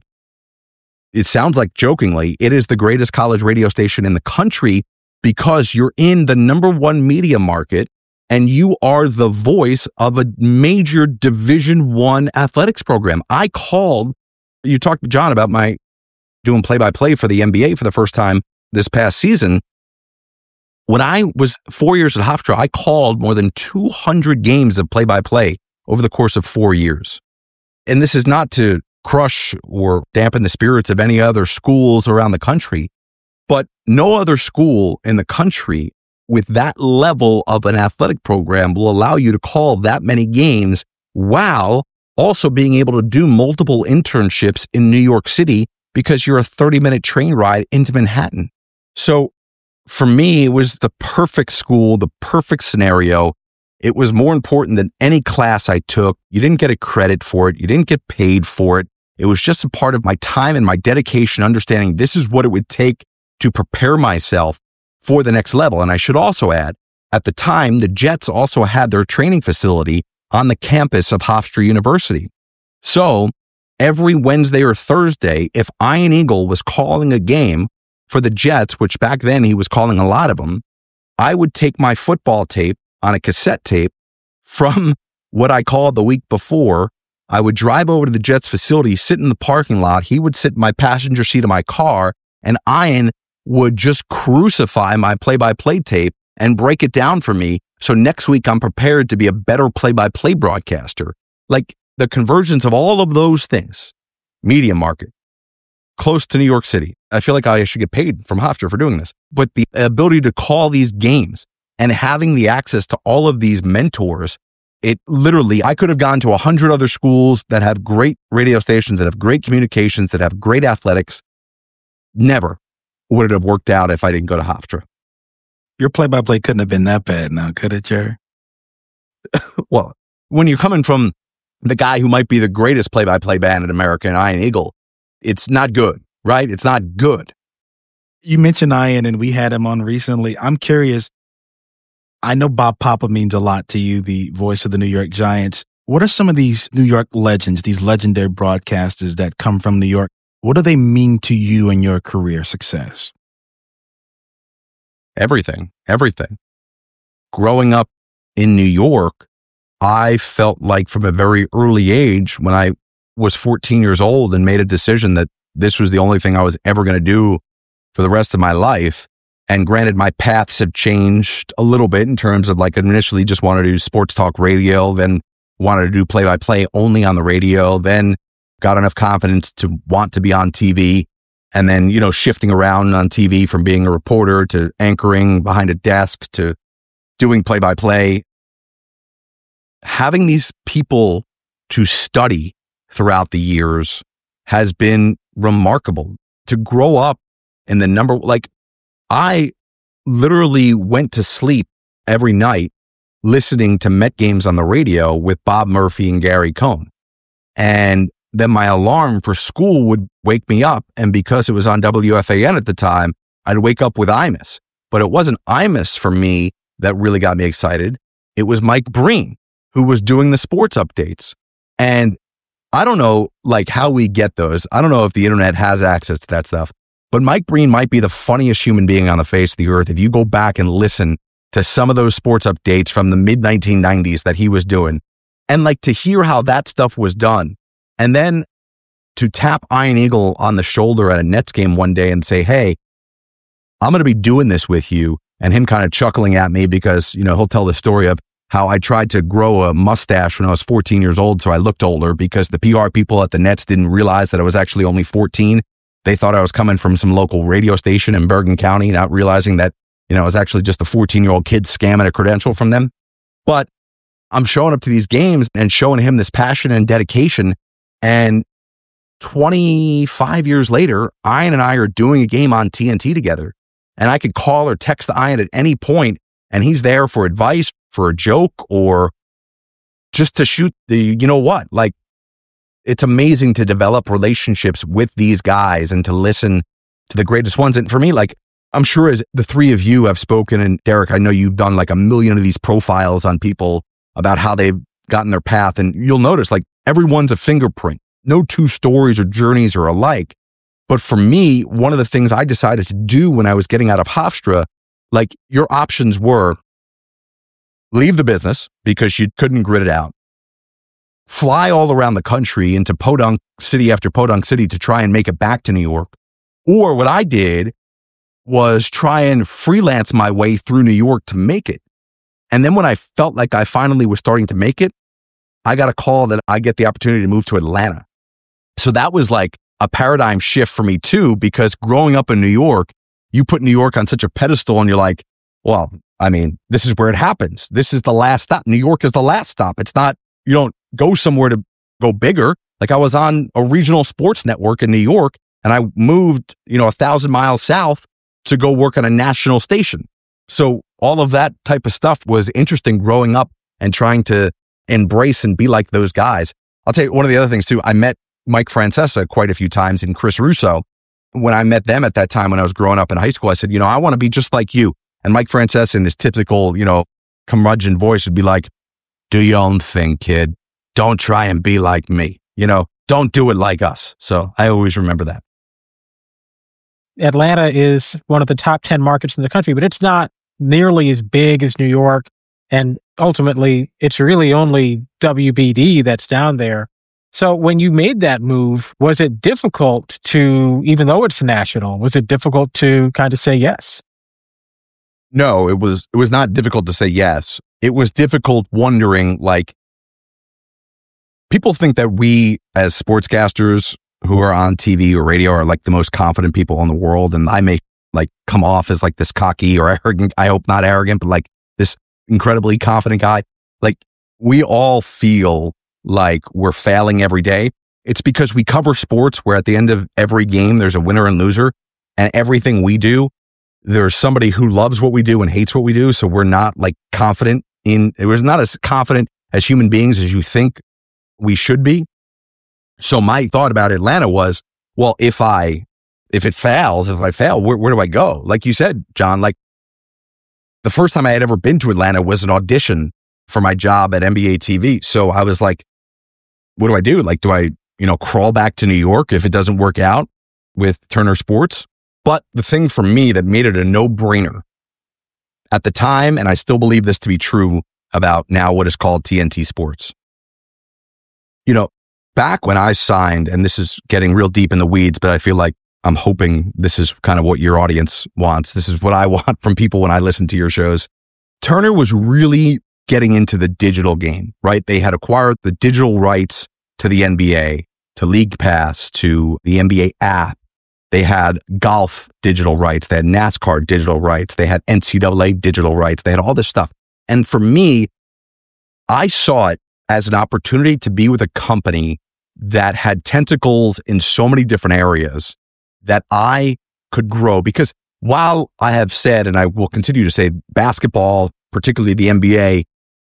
it sounds like jokingly, it is the greatest college radio station in the country because you're in the number one media market and you are the voice of a major Division I athletics program. I called, you talked to John about my doing play-by-play for the NBA for the first time this past season. When I was 4 years at Hofstra, I called more than 200 games of play-by-play over the course of 4 years. And this is not to crush or dampen the spirits of any other schools around the country, but no other school in the country with that level of an athletic program will allow you to call that many games while also being able to do multiple internships in New York City because you're a 30-minute train ride into Manhattan. So for me, it was the perfect school, the perfect scenario. It was more important than any class I took. You didn't get a credit for it. You didn't get paid for it. It was just a part of my time and my dedication, understanding this is what it would take to prepare myself for the next level. And I should also add, at the time, the Jets also had their training facility on the campus of Hofstra University. So every Wednesday or Thursday, if Ian Eagle was calling a game for the Jets, which back then he was calling a lot of them, I would take my football tape on a cassette tape from what I called the week before. I would drive over to the Jets facility, sit in the parking lot. He would sit in my passenger seat of my car, and Ian would just crucify my play-by-play tape and break it down for me. So next week, I'm prepared to be a better play-by-play broadcaster. Like the convergence of all of those things, media market, close to New York City. I feel like I should get paid from Hofstra for doing this. But the ability to call these games and having the access to all of these mentors, it literally, I could have gone to 100 other schools that have great radio stations, that have great communications, that have great athletics. Never would it have worked out if I didn't go to Hofstra. Your play-by-play couldn't have been that bad now, could it, Jerry? Well, when you're coming from the guy who might be the greatest play-by-play band in America, Ian Eagle, it's not good, right? It's not good. You mentioned Ian, and we had him on recently. I'm curious. I know Bob Papa means a lot to you, the voice of the New York Giants. What are some of these New York legends, these legendary broadcasters that come from New York? What do they mean to you in your career success? Everything. Growing up in New York, I felt like from a very early age, when I was 14 years old and made a decision that this was the only thing I was ever going to do for the rest of my life. And granted, my paths have changed a little bit in terms of like initially just wanted to do sports talk radio, then wanted to do play-by-play only on the radio, then got enough confidence to want to be on TV. And then, shifting around on TV from being a reporter to anchoring behind a desk to doing play-by-play. Having these people to study throughout the years has been remarkable. To grow up in the number, like I literally went to sleep every night listening to Met games on the radio with Bob Murphy and Gary Cohn. And then my alarm for school would wake me up. And because it was on WFAN at the time, I'd wake up with Imus. But it wasn't Imus for me that really got me excited. It was Mike Breen, who was doing the sports updates. And I don't know like how we get those. I don't know if the internet has access to that stuff. But Mike Breen might be the funniest human being on the face of the earth. If you go back and listen to some of those sports updates from the mid 1990s that he was doing, and like to hear how that stuff was done. And then to tap Ian Eagle on the shoulder at a Nets game one day and say, hey, I'm going to be doing this with you. And him kind of chuckling at me because, he'll tell the story of how I tried to grow a mustache when I was 14 years old. So I looked older because the PR people at the Nets didn't realize that I was actually only 14. They thought I was coming from some local radio station in Bergen County, not realizing that, I was actually just a 14-year-old kid scamming a credential from them. But I'm showing up to these games and showing him this passion and dedication. And 25 years later, Ian and I are doing a game on TNT together. And I could call or text Ian at any point, and he's there for advice, for a joke, or just to shoot the, like, it's amazing to develop relationships with these guys and to listen to the greatest ones. And for me, like, I'm sure as the three of you have spoken, and Derek, I know you've done like a million of these profiles on people about how they've gotten their path. And you'll notice like everyone's a fingerprint. No two stories or journeys are alike. But for me, one of the things I decided to do when I was getting out of Hofstra, like your options were leave the business because you couldn't grit it out, fly all around the country into podunk city after podunk city to try and make it back to New York. Or what I did was try and freelance my way through New York to make it. And then when I felt like I finally was starting to make it, I got a call that I get the opportunity to move to Atlanta. So that was like a paradigm shift for me too, because growing up in New York, you put New York on such a pedestal and you're like, well, I mean, this is where it happens. This is the last stop. New York is the last stop. It's not, you don't go somewhere to go bigger. Like I was on a regional sports network in New York and I moved, 1,000 miles south to go work on a national station. So all of that type of stuff was interesting growing up and trying to embrace and be like those guys. I'll tell you one of the other things too. I met Mike Francesa quite a few times and Chris Russo. When I met them at that time when I was growing up in high school, I said, I want to be just like you. And Mike Francesa in his typical, curmudgeon voice would be like, do your own thing, kid. Don't try and be like me. Don't do it like us. So I always remember that. Atlanta is one of the top 10 markets in the country, but it's not nearly as big as New York. And ultimately, it's really only WBD that's down there. So when you made that move, was it difficult to, even though it's national, was it difficult to kind of say yes? No, it was not difficult to say yes. It was difficult wondering, like, people think that we as sportscasters who are on TV or radio are like the most confident people in the world. And I may like come off as like this cocky or arrogant. I hope not arrogant, but like this incredibly confident guy. Like we all feel like we're failing every day. It's because we cover sports where at the end of every game, there's a winner and loser, and everything we do, there's somebody who loves what we do and hates what we do. So we're not like confident we're not as confident as human beings as you think we should be. So my thought about Atlanta was, well, if I fail, where do I go? Like you said, John, like the first time I had ever been to Atlanta was an audition for my job at NBA TV. So I was like, what do I do? Like, do I, crawl back to New York if it doesn't work out with Turner Sports? But the thing for me that made it a no-brainer at the time, and I still believe this to be true about now what is called TNT Sports. Back when I signed, and this is getting real deep in the weeds, but I feel like I'm hoping this is kind of what your audience wants. This is what I want from people when I listen to your shows. Turner was really getting into the digital game, right? They had acquired the digital rights to the NBA, to League Pass, to the NBA app. They had golf digital rights. They had NASCAR digital rights. They had NCAA digital rights. They had all this stuff. And for me, I saw it as an opportunity to be with a company that had tentacles in so many different areas that I could grow. Because while I have said, and I will continue to say, basketball, particularly the NBA,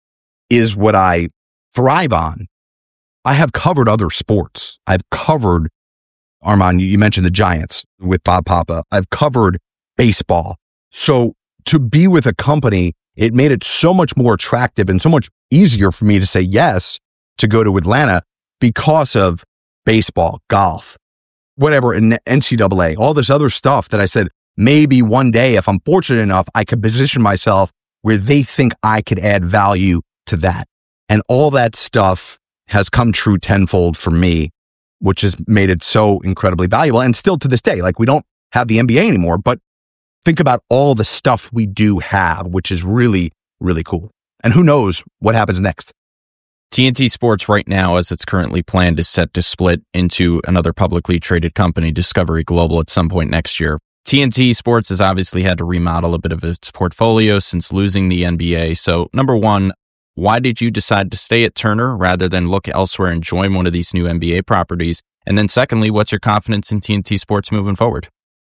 is what I thrive on, I have covered other sports. I've covered, Armand, you mentioned the Giants with Bob Papa. I've covered baseball. So to be with a company, it made it so much more attractive and so much easier for me to say yes to go to Atlanta because of baseball, golf, whatever, and NCAA, all this other stuff that I said, maybe one day, if I'm fortunate enough, I could position myself where they think I could add value to that. And all that stuff has come true tenfold for me, which has made it so incredibly valuable. And still to this day, like we don't have the NBA anymore, but think about all the stuff we do have, which is really, really cool. And who knows what happens next. TNT Sports right now, as it's currently planned, is set to split into another publicly traded company, Discovery Global, at some point next year. TNT Sports has obviously had to remodel a bit of its portfolio since losing the NBA. So, number one, why did you decide to stay at Turner rather than look elsewhere and join one of these new NBA properties? And then secondly, what's your confidence in TNT Sports moving forward?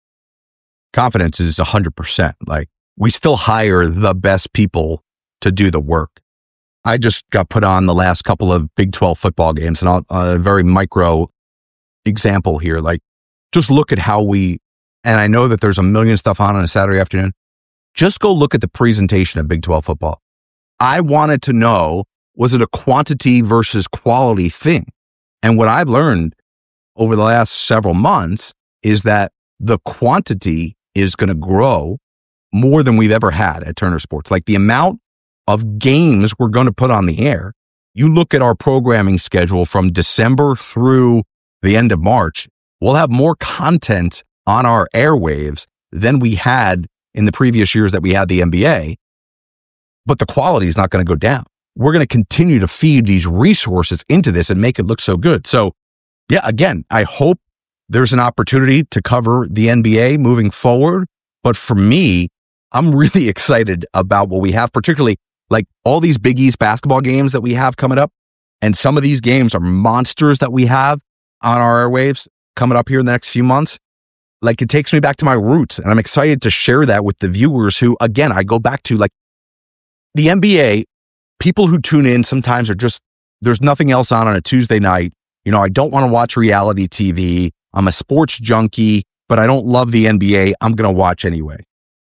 Confidence is 100%. Like we still hire the best people to do the work. I just got put on the last couple of Big 12 football games, and a very micro example here. Like, just look at how we and I know that there's a million stuff on a Saturday afternoon, just go look at the presentation of Big 12 football. I wanted to know, was it a quantity versus quality thing? And what I've learned over the last several months is that the quantity is going to grow more than we've ever had at Turner Sports. Like the amount of games we're going to put on the air. You look at our programming schedule from December through the end of March, we'll have more content on our airwaves than we had in the previous years that we had the NBA. But the quality is not going to go down. We're going to continue to feed these resources into this and make it look so good. So yeah, again, I hope there's an opportunity to cover the NBA moving forward. But for me, I'm really excited about what we have, particularly like all these Big East basketball games that we have coming up. And some of these games are monsters that we have on our airwaves coming up here in the next few months. Like it takes me back to my roots, and I'm excited to share that with the viewers who, again, I go back to like the NBA. People who tune in sometimes are just, there's nothing else on a Tuesday night. You know, I don't want to watch reality TV. I'm a sports junkie, but I don't love the NBA. I'm going to watch anyway.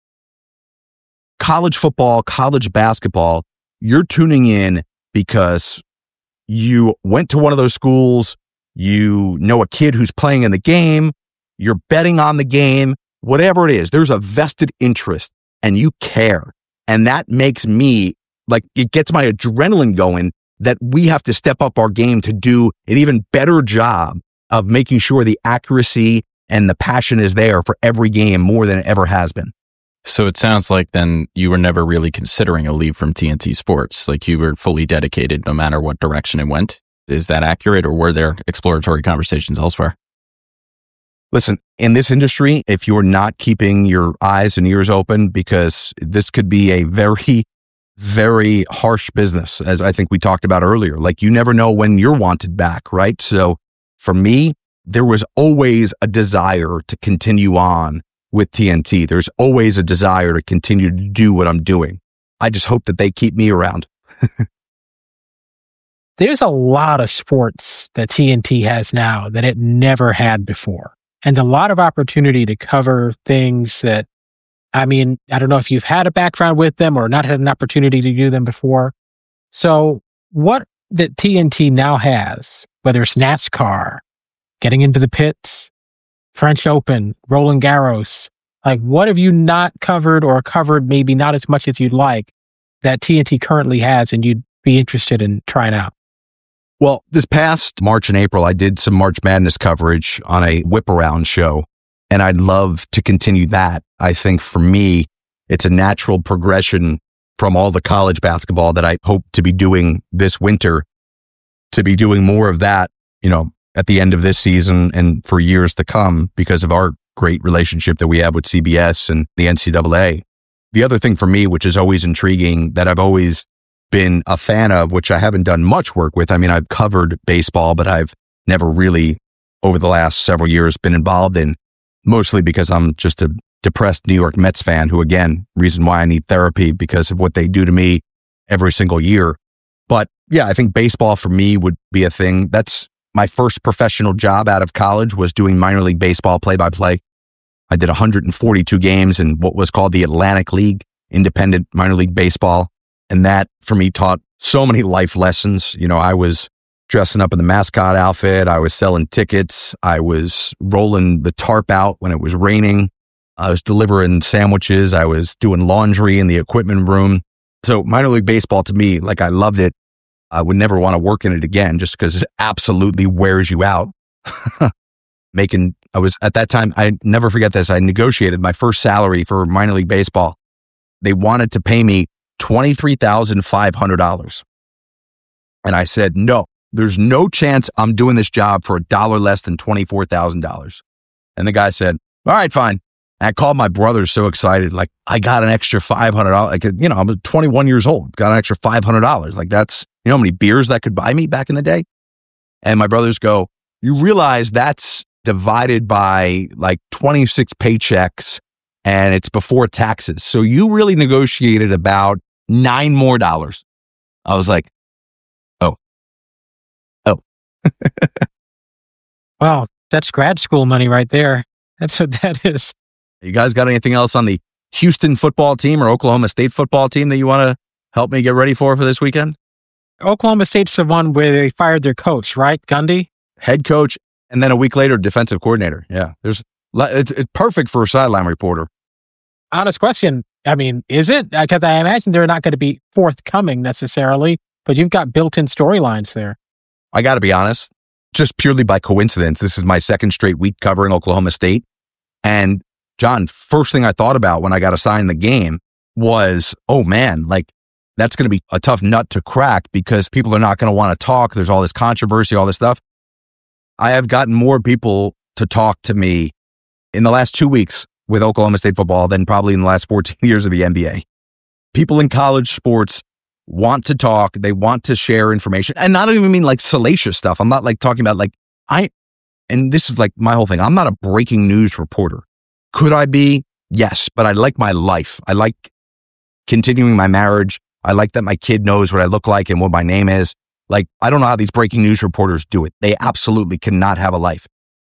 College football, college basketball, you're tuning in because you went to one of those schools, you know a kid who's playing in the game, you're betting on the game, whatever it is, there's a vested interest and you care. And that makes me, like, it gets my adrenaline going that we have to step up our game to do an even better job of making sure the accuracy and the passion is there for every game more than it ever has been. So it sounds like then you were never really considering a leave from TNT Sports. Like you were fully dedicated no matter what direction it went. Is that accurate, or were there exploratory conversations elsewhere? Listen, in this industry, if you're not keeping your eyes and ears open, because this could be a very, very harsh business, as I think we talked about earlier. Like you never know when you're wanted back, right? So for me, there was always a desire to continue on with TNT. There's always a desire to continue to do what I'm doing. I just hope that they keep me around. There's a lot of sports that TNT has now that it never had before. And a lot of opportunity to cover things that, I mean, I don't know if you've had a background with them or not had an opportunity to do them before. So what that TNT now has, whether it's NASCAR, getting into the pits, French Open, Roland Garros, like what have you not covered or covered maybe not as much as you'd like that TNT currently has and you'd be interested in trying out? Well, this past March and April, I did some March Madness coverage on a whip around show, and I'd love to continue that. I think for me, it's a natural progression from all the college basketball that I hope to be doing this winter to be doing more of that, you know, at the end of this season and for years to come because of our great relationship that we have with CBS and the NCAA. The other thing for me, which is always intriguing, that I've always been a fan of, which I haven't done much work with. I mean, I've covered baseball, but I've never really, over the last several years, been involved in, mostly because I'm just a depressed New York Mets fan who, again, reason why I need therapy because of what they do to me every single year. But yeah, I think baseball for me would be a thing. That's my first professional job out of college, was doing minor league baseball play-by-play. I did 142 games in what was called the Atlantic League, independent minor league baseball. And that for me taught so many life lessons. You know, I was dressing up in the mascot outfit. I was selling tickets. I was rolling the tarp out when it was raining. I was delivering sandwiches. I was doing laundry in the equipment room. So minor league baseball to me, like, I loved it. I would never want to work in it again just because it absolutely wears you out. At that time, I never forget this. I negotiated my first salary for minor league baseball. They wanted to pay me $23,500. And I said, no, there's no chance I'm doing this job for $1 less than $24,000. And the guy said, all right, fine. And I called my brother, so excited. Like, I got an extra $500. Like, you know, I'm 21 years old, got an extra $500. Like, that's, you know how many beers that could buy me back in the day? And my brothers go, you realize that's divided by like 26 paychecks and it's before taxes. So you really negotiated about $9 more. I was like, oh. Well, that's grad school money right there. That's what that is. You guys got anything else on the Houston football team or Oklahoma State football team that you want to help me get ready for this weekend? Oklahoma State's the one where they fired their coach, right? Gundy? Head coach, and then a week later, defensive coordinator. Yeah, it's perfect for a sideline reporter. Honest question. I mean, is it? Because I imagine they're not going to be forthcoming necessarily, but you've got built-in storylines there. I got to be honest, just purely by coincidence, this is my second straight week covering Oklahoma State. And John, first thing I thought about when I got assigned the game was, oh man, like that's going to be a tough nut to crack because people are not going to want to talk. There's all this controversy, all this stuff. I have gotten more people to talk to me in the last 2 weeks with Oklahoma State football than probably in the last 14 years of the NBA. People in college sports want to talk. They want to share information. And I don't even mean like salacious stuff. I'm not like talking about like and this is like my whole thing. I'm not a breaking news reporter. Could I be? Yes, but I like my life. I like continuing my marriage. I like that my kid knows what I look like and what my name is. Like, I don't know how these breaking news reporters do it. They absolutely cannot have a life.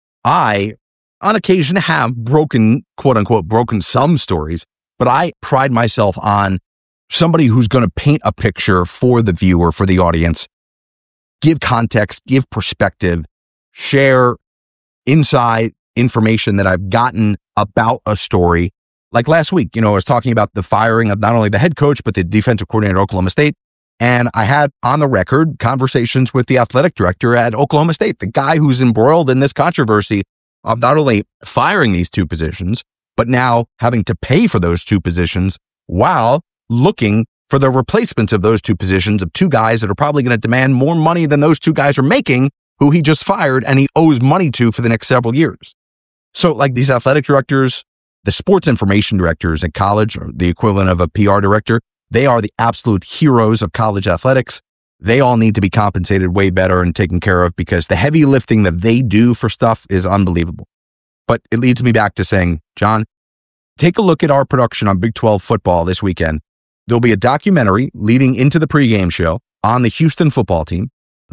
I, on occasion, have broken, quote unquote, broken some stories, but I pride myself on somebody who's going to paint a picture for the viewer, for the audience, give context, give perspective, share inside information that I've gotten about a story. Like last week, I was talking about the firing of not only the head coach, but the defensive coordinator at Oklahoma State. And I had on the record conversations with the athletic director at Oklahoma State, the guy who's embroiled in this controversy of not only firing these two positions, but now having to pay for those two positions while looking for the replacements of those two positions of two guys that are probably going to demand more money than those two guys are making, who he just fired and he owes money to for the next several years. So like these athletic directors, the sports information directors at college, or the equivalent of a PR director, they are the absolute heroes of college athletics. They all need to be compensated way better and taken care of because the heavy lifting that they do for stuff is unbelievable. But it leads me back to saying, John, take a look at our production on Big 12 football this weekend. There'll be a documentary leading into the pregame show on the Houston football team.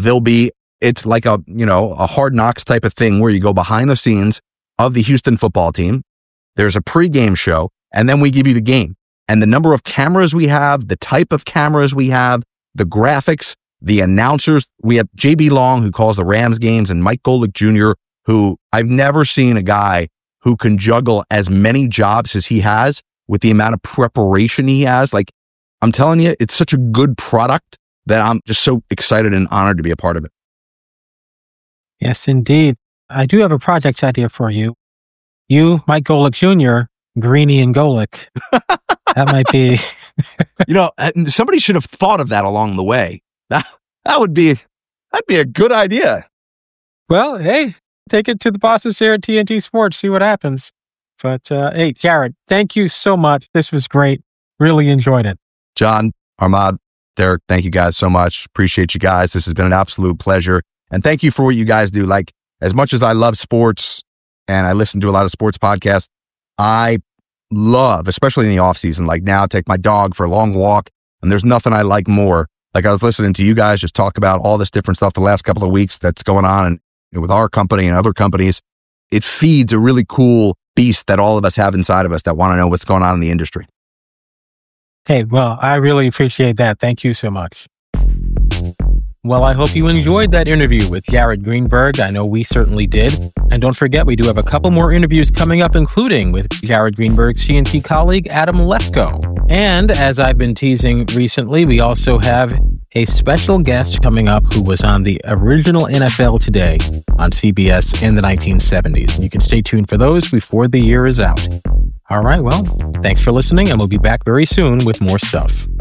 It's like a Hard Knocks type of thing where you go behind the scenes of the Houston football team. There's a pregame show, and then we give you the game. And the number of cameras we have, the type of cameras we have, the graphics, the announcers. We have JB Long, who calls the Rams games, and Mike Golick Jr., who I've never seen a guy who can juggle as many jobs as he has with the amount of preparation he has. Like, I'm telling you, it's such a good product that I'm just so excited and honored to be a part of it. Yes, indeed. I do have a project idea for you. You, Mike Golick Jr., Greeny and Golick. That might be... somebody should have thought of that along the way. That'd be a good idea. Well, hey, take it to the bosses here at TNT Sports, see what happens. But, hey, Jared, thank you so much. This was great. Really enjoyed it. John, Ahmad, Derek, thank you guys so much. Appreciate you guys. This has been an absolute pleasure. And thank you for what you guys do. Like, as much as I love sports and I listen to a lot of sports podcasts, I love, especially in the off season, like now, take my dog for a long walk. And there's nothing I like more. Like, I was listening to you guys just talk about all this different stuff the last couple of weeks that's going on and with our company and other companies. It feeds a really cool beast that all of us have inside of us that want to know what's going on in the industry. Hey, well, I really appreciate that. Thank you so much. Well, I hope you enjoyed that interview with Jared Greenberg. I know we certainly did. And don't forget, we do have a couple more interviews coming up, including with Jared Greenberg's TNT colleague, Adam Lefkoe. And as I've been teasing recently, we also have a special guest coming up who was on the original NFL Today on CBS in the 1970s. And you can stay tuned for those before the year is out. All right, well, thanks for listening, and we'll be back very soon with more stuff.